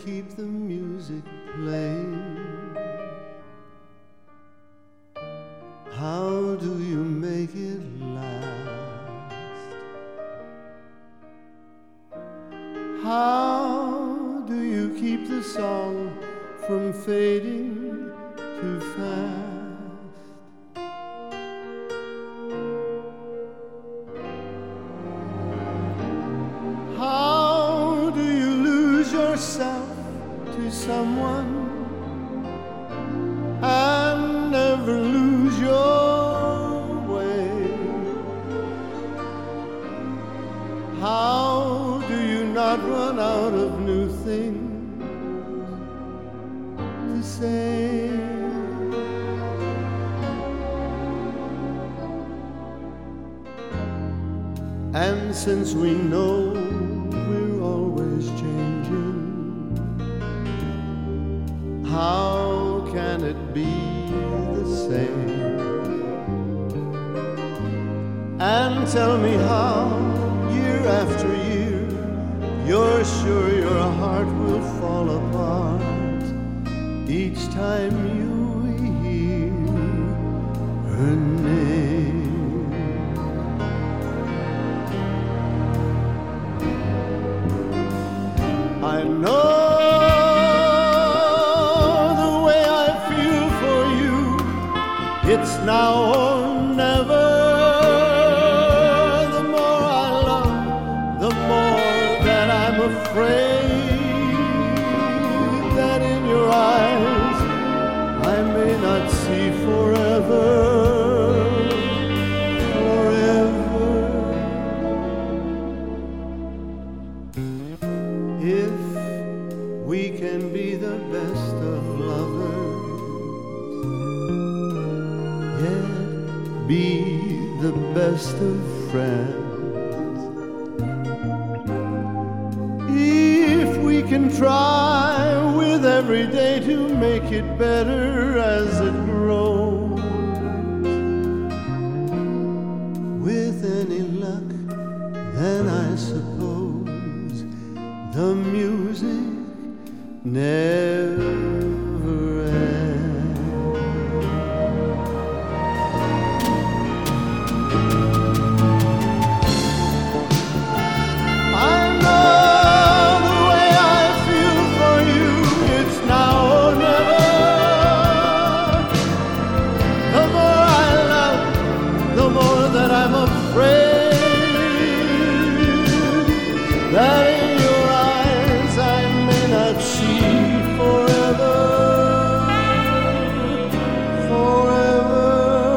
keep the music playing? How do you make it last? How do you keep the song from fading too fast? How do you lose yourself to someone and never lose your way? How do you not run out of new things to say? And since we know we're always changing, how can it be the same? And tell me how, year after year, you're sure your heart will fall apart each time you hear her name. I know the way I feel for you, it's now or never. The more I love, the more that I'm afraid that in your eyes I may not see forever. If we can be the best of lovers, yet be the best of friends, if we can try with every day to make it better as it grows, with any luck, then I suppose the music never ends. I know the way I feel for you, it's now or never. The more I love, the more that I'm afraid that in your eyes I may not see forever, forever.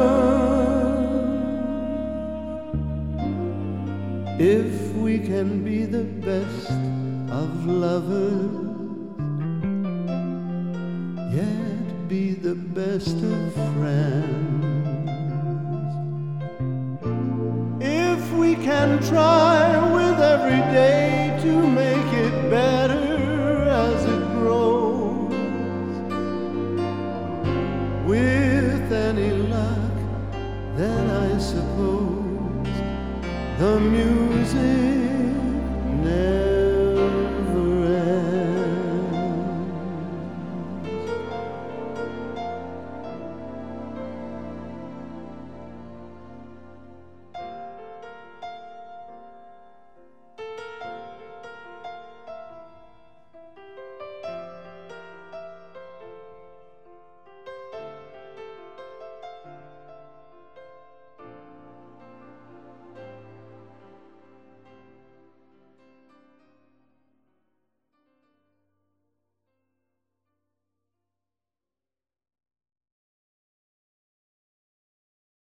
If we can be the best of lovers, yet be the best of friends, if we can try with every day to make it better as it grows, with any luck, then I suppose the music